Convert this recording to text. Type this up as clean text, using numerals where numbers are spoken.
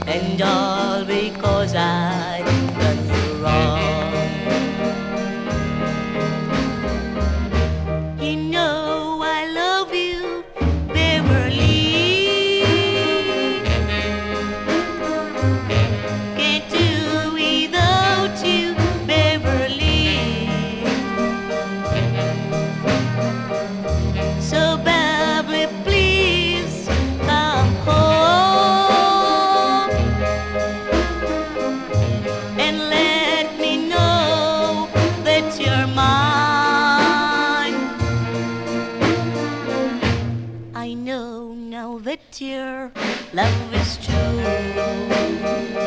and all because I done you wrong. You know I love you, Beverly. Can't do without you, Beverly. So Beverly, please come home and let me know that you're mine. I know now that your love is true.